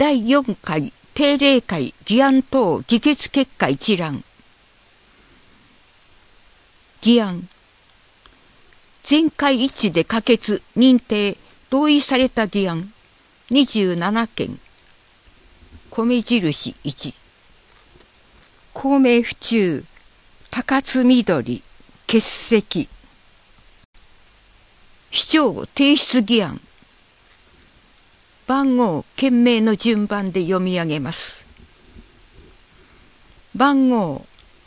第4回定例会議案等議決結果一覧。議案。全会一致で可決、認定、同意された議案。27件。米印1。公明府中、高津緑、欠席。市長提出議案。番号、件名の順番で読み上げます。番号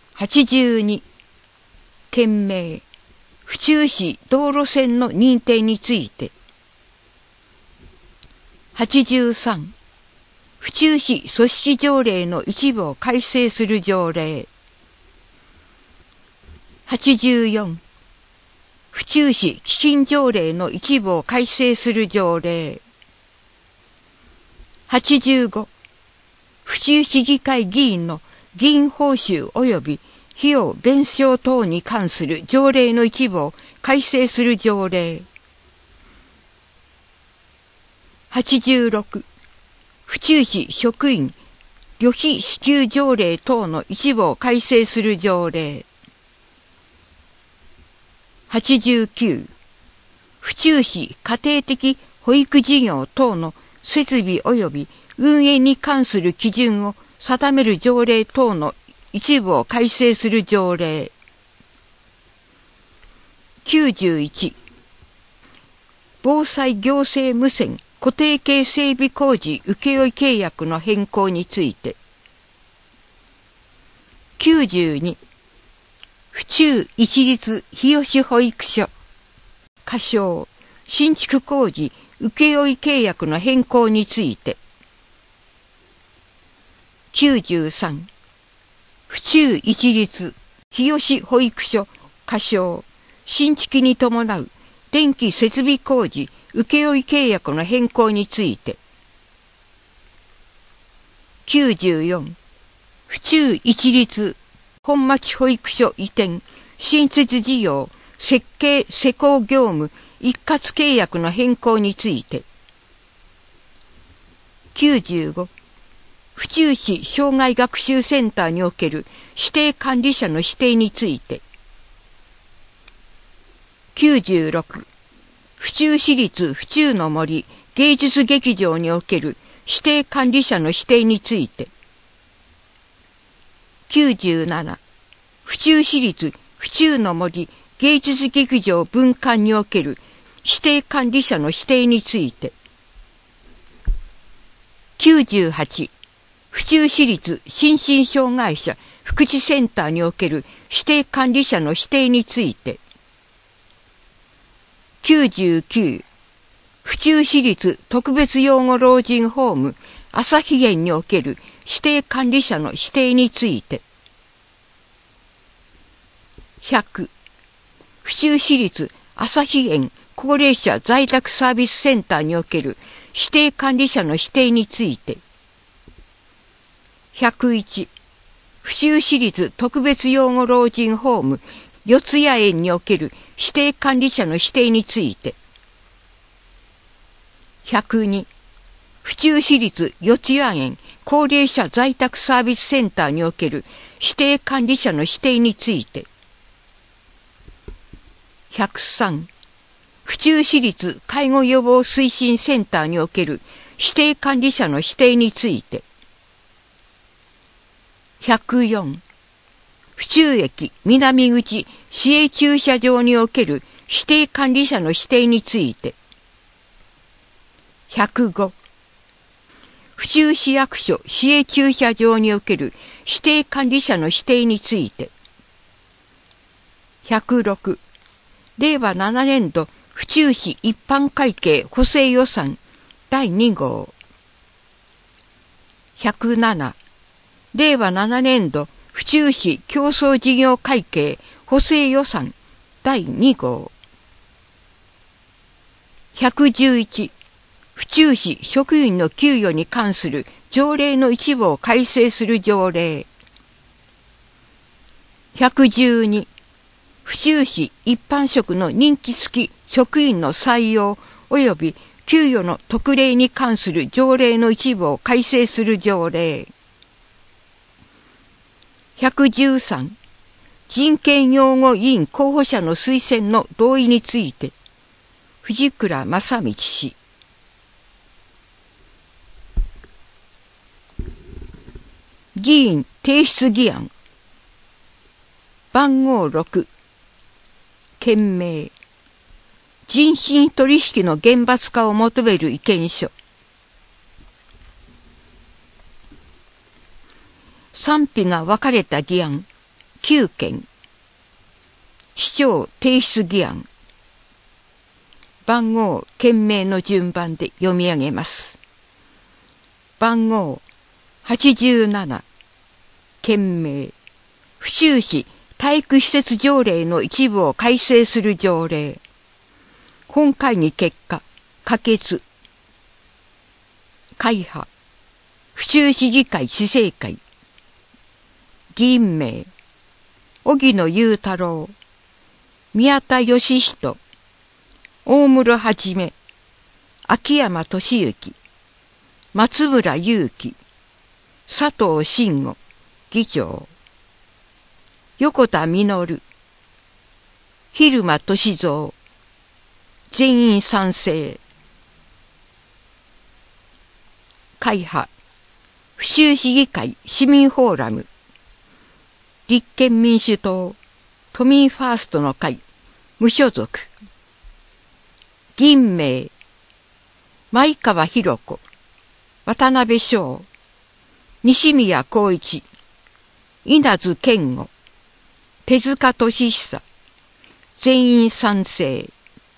82、件名、府中市道路線の認定について。83、府中市組織条例の一部を改正する条例。84、府中市基金条例の一部を改正する条例。85、府中市議会議員の議員報酬及び費用弁償等に関する条例の一部を改正する条例。86、府中市職員旅費支給条例等の一部を改正する条例。89、府中市家庭的保育事業等の設備及び運営に関する基準を定める条例等の一部を改正する条例。91、防災行政無線固定系整備工事請負契約の変更について。92、府中一律日吉保育所仮称新築工事請負契約の変更について。93、府中一律日吉保育所仮称新築に伴う電気設備工事請負契約の変更について。94、府中一律本町保育所移転新設事業設計施工業務一括契約の変更について。95、府中市障害学習センターにおける指定管理者の指定について。96、府中市立府中の森芸術劇場における指定管理者の指定について。97、府中市立府中の森芸術劇場分館における指定管理者の指定について。98、府中市立心身障害者福祉センターにおける指定管理者の指定について。99、府中市立特別養護老人ホーム朝日園における指定管理者の指定について。100、府中市立朝日園高齢者在宅サービスセンターにおける指定管理者の指定について。101、府中市立特別養護老人ホーム四谷園における指定管理者の指定について。102、府中市立四谷園高齢者在宅サービスセンターにおける指定管理者の指定について。103、府中市立介護予防推進センターにおける指定管理者の指定について。104、府中駅南口市営駐車場における指定管理者の指定について。105、府中市役所市営駐車場における指定管理者の指定について。106、令和7年度府中市一般会計補正予算第2号。107、令和7年度府中市競争事業会計補正予算第2号。111、府中市職員の給与に関する条例の一部を改正する条例。112、府中市一般職の任期付き職員の採用及び給与の特例に関する条例の一部を改正する条例。113、人権擁護委員候補者の推薦の同意について、藤倉正道氏。議員提出議案。番号6。件名。人身取引の厳罰化を求める意見書。賛否が分かれた議案9件。市長提出議案。番号、件名の順番で読み上げます。番号87。件名。府中市体育施設条例の一部を改正する条例。本会議結果、可決。会派。府中市議会市政会。議員名。荻野雄太郎。宮田義人。大室はじめ。秋山俊之。松村雄樹。佐藤慎吾。議長。横田実。蛭間俊三。全員賛成。会派。府中市議会市民フォーラム。立憲民主党。都民ファーストの会。無所属。議員名。前川博子。渡辺翔。西宮光一。稲津健吾。手塚俊久。全員賛成。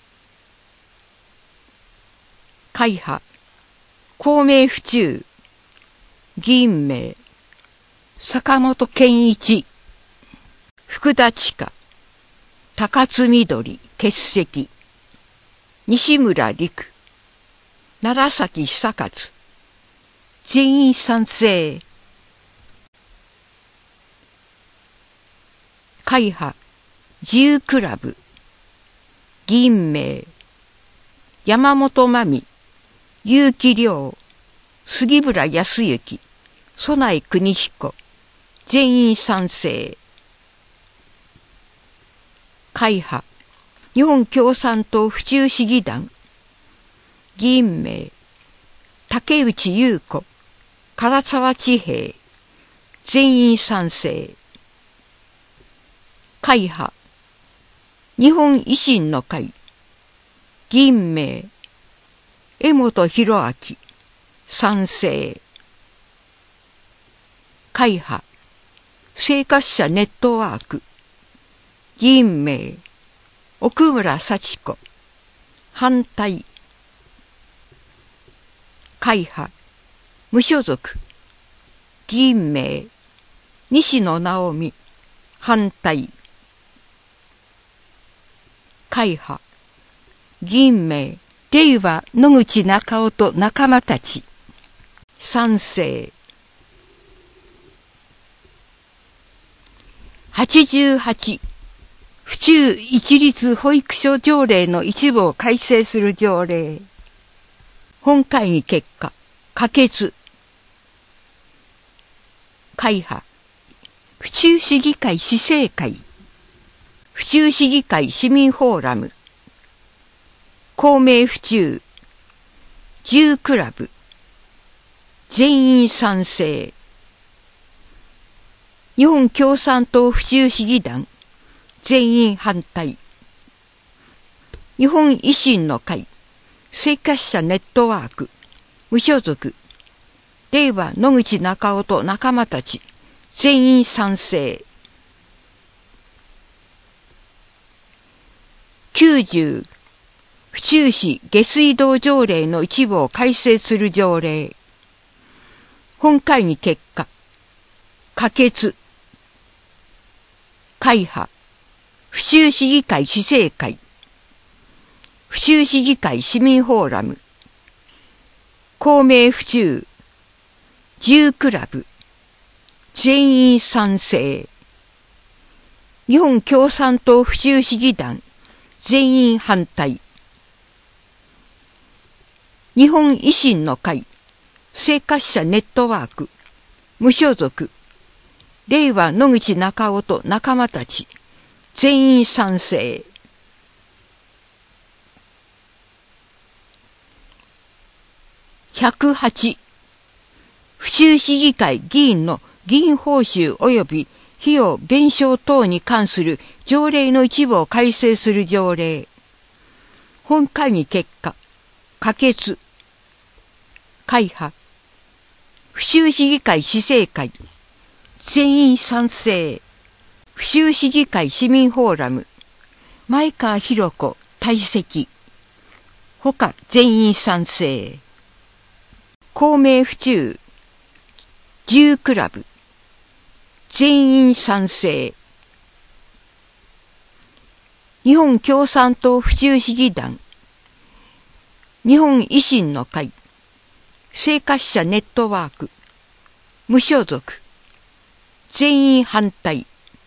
会派。公明府中。議員名。坂本健一。福田千佳。高津緑欠席。西村陸。楢崎久和。全員賛成。会派。自由クラブ。議員名。山本真美。結城亮。杉村康之。曽内邦彦。全員賛成。会派。日本共産党府中市議団。議員名。竹内優子。唐沢千平。全員賛成。会派。日本維新の会。議員名。江本博明。賛成。会派。生活者ネットワーク。議員名。奥村幸子。反対。会派。無所属。議員名。西野直美。反対。会派。議員名。令和野口中夫と仲間たち。賛成。88。府中一律保育所条例の一部を改正する条例。本会議結果、可決。会派。府中市議会市政会。府中市議会市民フォーラム。公明府中。自由クラブ。全員賛成。日本共産党府中市議団。全員反対。日本維新の会。生活者ネットワーク。無所属。令和野口中夫と仲間たち。全員賛成。90。府中市下水道条例の一部を改正する条例。本会議結果。可決。会派。府中市議会市政会。府中市議会市民フォーラム。公明府中。自由クラブ。全員賛成。日本共産党府中市議団。全員反対。 日本維新の会、生活者ネットワーク、無所属、令和野口中夫と仲間たち、全員賛成。108、府中市議会議員の議員報酬及び費用弁償等に関する条例の一部を改正する条例。本会議結果、可決。会派。府中市議会市政会。全員賛成。府中市議会市民フォーラム。前川博子退席。他全員賛成。公明府中。自由クラブ。全員賛成。日本共産党府中市議団。日本維新の会。生活者ネットワーク。無所属。全員反対。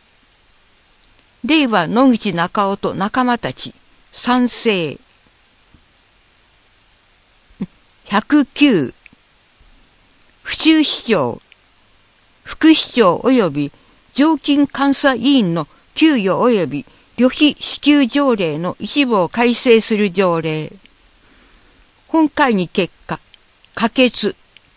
令和野口中夫と仲間たち。賛成。109。府中市長。副市長及び常勤監査委員の給与及び旅費支給条例の一部を改正する条例。本会議結果、可決。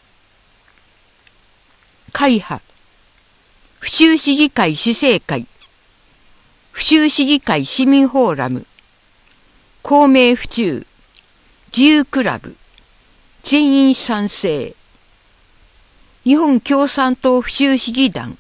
会派。府中市議会市政会。府中市議会市民フォーラム。公明府中。自由クラブ。全員賛成。日本共産党府中市議団。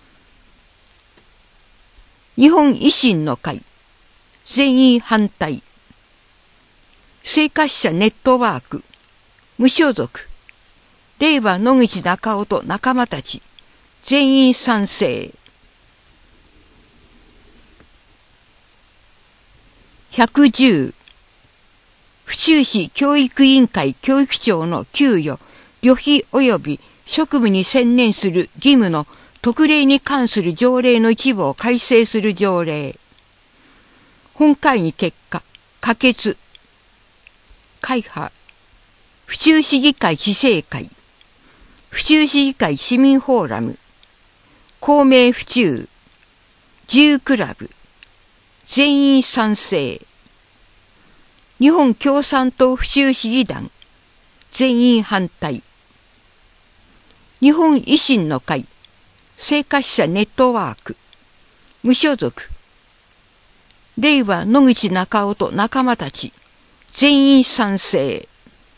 日本維新の会。全員反対。生活者ネットワーク。無所属。令和野口中夫と仲間たち。全員賛成。110。府中市教育委員会教育長の給与、旅費及び職務に専念する義務の特例に関する条例の一部を改正する条例。本会議結果、可決。会派。府中市議会市政会。府中市議会市民フォーラム。公明府中。自由クラブ。全員賛成。日本共産党府中市議団。全員反対。日本維新の会。生活者ネットワーク。無所属。令和野口中夫と仲間たち。全員賛成。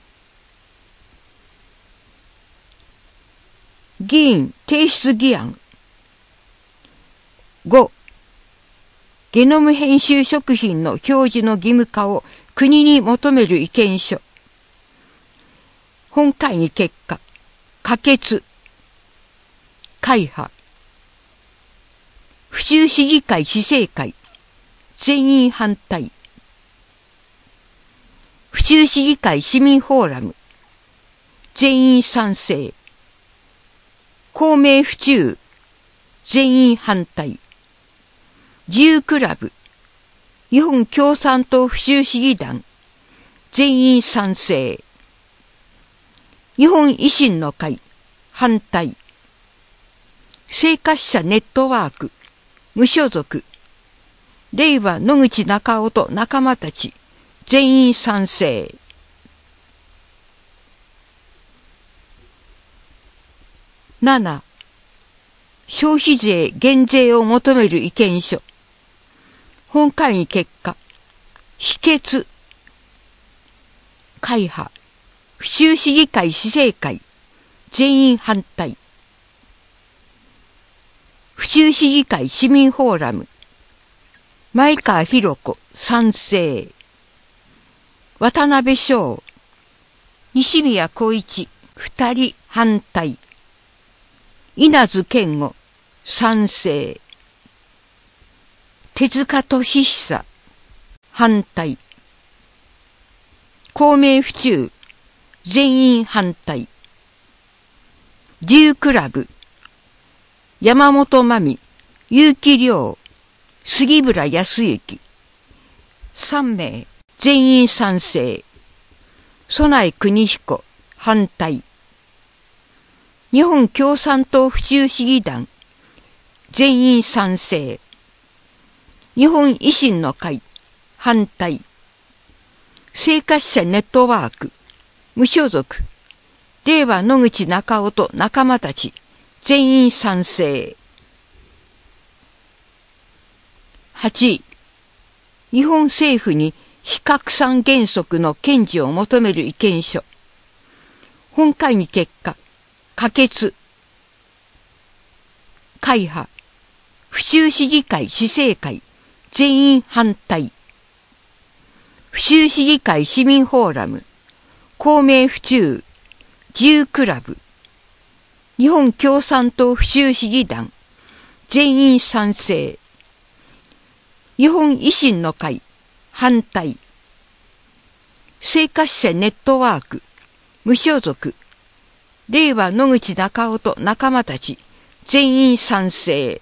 議員提出議案。5. ゲノム編集食品の表示の義務化を国に求める意見書。本会議結果、可決。会派。府中市議会市政会。全員反対。府中市議会市民フォーラム。全員賛成。公明府中。全員反対。自由クラブ。日本共産党府中市議団。全員賛成。日本維新の会。反対。生活者ネットワーク。無所属。令和野口中夫と仲間たち。全員賛成。7. 消費税減税を求める意見書。本会議結果。否決。会派。府中市議会市政会。全員反対。府中市議会市民フォーラム。前川博子賛成。渡辺翔。西宮光一2人反対。稲津健吾賛成。手塚俊久反対。公明府中全員反対。自由クラブ山本真美、結城亮、杉村康之3名全員賛成。 曽内邦彦、反対。日本共産党府中市議団、全員賛成。日本維新の会、反対。生活者ネットワーク、無所属。令和野口中夫と仲間たち、全員賛成。8. 日本政府に非拡散原則の堅持を求める意見書。本会議結果、可決。会派、府中市議会市政会、全員反対。府中市議会市民フォーラム、公明府中、自由クラブ、日本共産党府中市議団、全員賛成。日本維新の会、反対。生活者ネットワーク、無所属。令和野口中夫と仲間たち、全員賛成。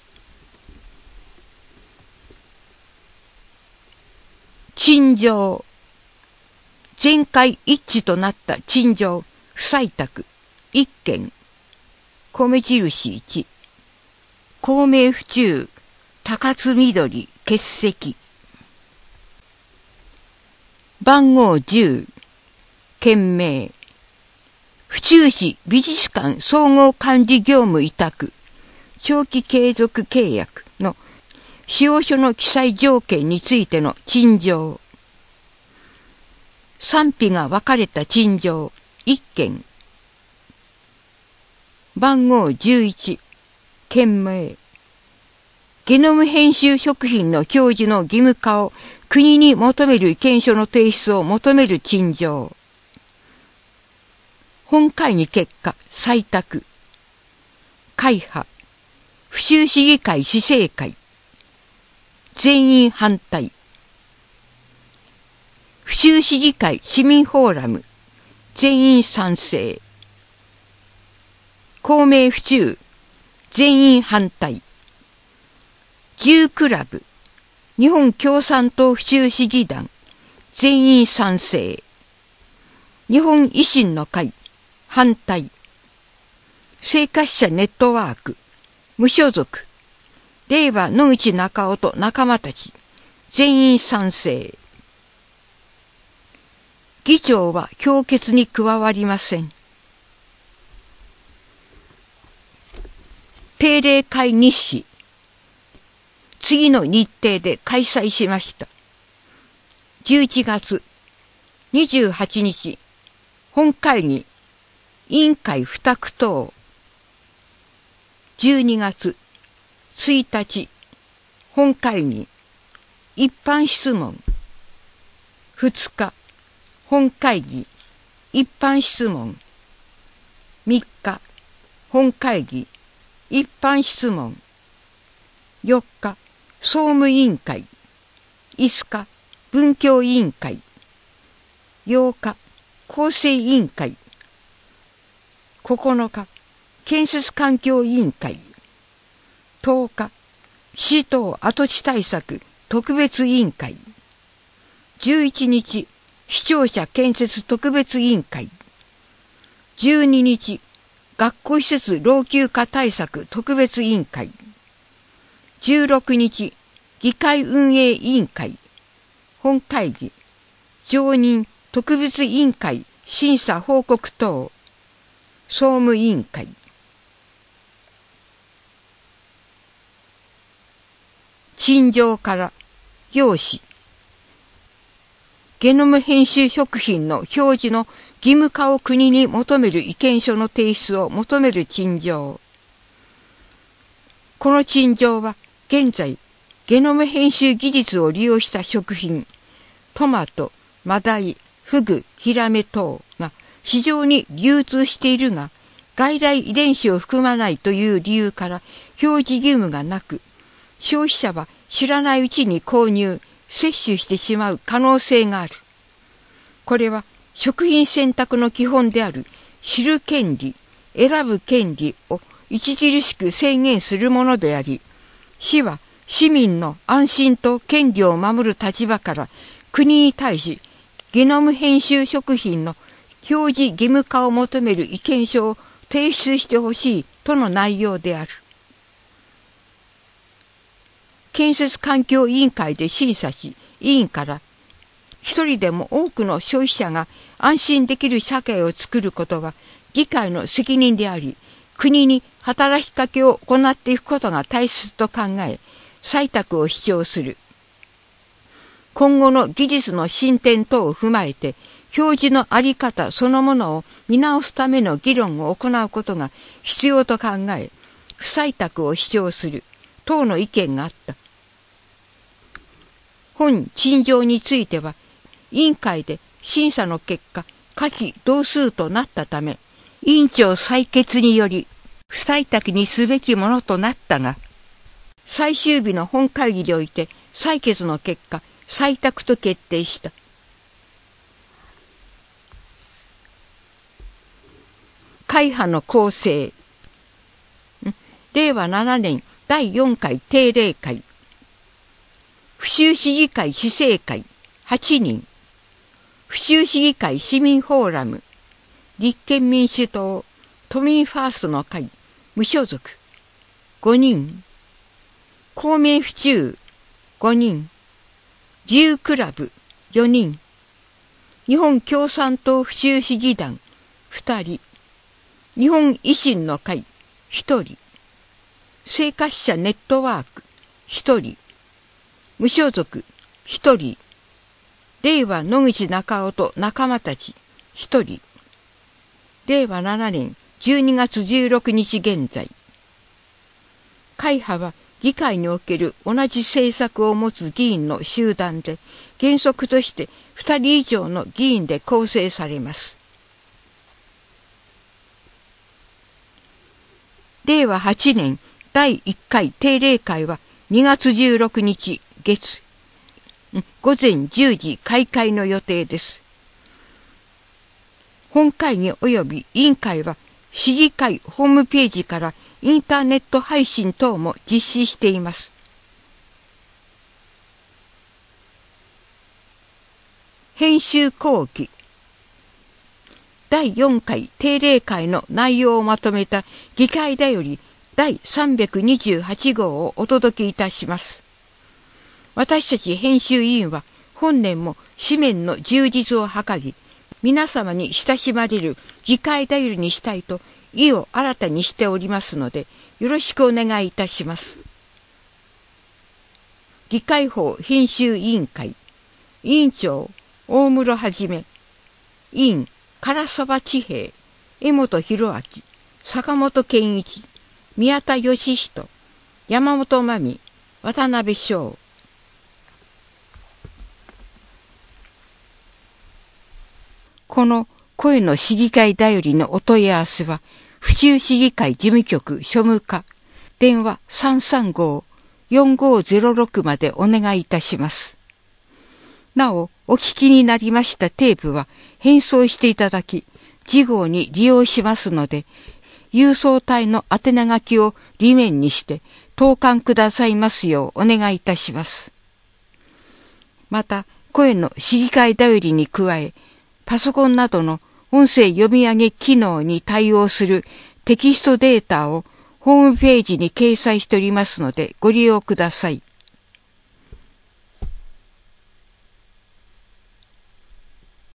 陳情。全会一致となった陳情、不採択、1件。米印1。公明府中、高津緑、欠席。番号10、件名。府中市美術館総合管理業務委託、長期継続契約の使用書の記載条件についての陳情。賛否が分かれた陳情、1件。番号11、件名。ゲノム編集食品の表示の義務化を国に求める意見書の提出を求める陳情。本会議結果、採択。会派、府中市議会市政会。全員反対。府中市議会市民フォーラム。全員賛成。公明府中。全員反対。自由クラブ。日本共産党府中市議団。全員賛成。日本維新の会。反対。生活者ネットワーク。無所属。令和野口中夫と仲間たち。全員賛成。議長は評決に加わりません。定例会日誌。次の日程で開催しました。11月28日、本会議、委員会付託等。12月1日、本会議、一般質問。2日、本会議、一般質問。3日、本会議、一般質問。4日、総務委員会。5日、文教委員会。8日、構成委員会。9日、建設環境委員会。10日、市等跡地対策特別委員会。11日、市庁舎建設特別委員会。12日、学校施設老朽化対策特別委員会。16日、議会運営委員会。本会議、常任特別委員会審査報告等。総務委員会。陳情から要旨。ゲノム編集食品の表示の義務化を国に求める意見書の提出を求める陳情。この陳情は現在ゲノム編集技術を利用した食品、トマト、マダイ、フグ、ヒラメ等が市場に流通しているが、外来遺伝子を含まないという理由から表示義務がなく、消費者は知らないうちに購入、摂取してしまう可能性がある。これは食品選択の基本である知る権利、選ぶ権利を著しく制限するものであり、市は市民の安心と権利を守る立場から国に対し、ゲノム編集食品の表示義務化を求める意見書を提出してほしいとの内容である。建設環境委員会で審査し、委員から一人でも多くの消費者が安心できる社会を作ることは議会の責任であり、国に働きかけを行っていくことが大切と考え、採択を主張する。今後の技術の進展等を踏まえて、表示のあり方そのものを見直すための議論を行うことが必要と考え、不採択を主張する等の意見があった。本陳情については、委員会で審査の結果、可否同数となったため、委員長採決により不採択にすべきものとなったが、最終日の本会議において採決の結果、採択と決定した。会派の構成。令和7年第4回定例会。府州市議会市政会8人。府州市議会市民フォーラム。立憲民主党都民ファーストの会無所属5人。公明府中5人。自由クラブ4人。日本共産党府州市議団2人。日本維新の会1人。生活者ネットワーク1人。無所属1人。令和野口中夫と仲間たち1人。令和7年12月16日現在。会派は議会における同じ政策を持つ議員の集団で、原則として2人以上の議員で構成されます。令和8年第1回定例会は2月16日月、午前10時開会の予定です。本会議及び委員会は市議会ホームページからインターネット配信等も実施しています。編集後記。第4回定例会の内容をまとめた議会だより第328号をお届けいたします。私たち編集委員は本年も紙面の充実を図り、皆様に親しまれる議会だよりにしたいと意を新たにしておりますので、よろしくお願いいたします。議会法編集委員会委員長大室はじめ、委員唐沢千平、江本博明、坂本健一、宮田義人、山本真美、渡辺翔。この声の市議会だよりのお問い合わせは、府中市議会事務局庶務課、電話335-4506までお願いいたします。なお、お聞きになりましたテープは返送していただき、次号に利用しますので、郵送隊の宛名書きを裏面にして投函くださいますようお願いいたします。また、声の市議会だよりに加え、パソコンなどの音声読み上げ機能に対応するテキストデータをホームページに掲載しておりますのでご利用ください。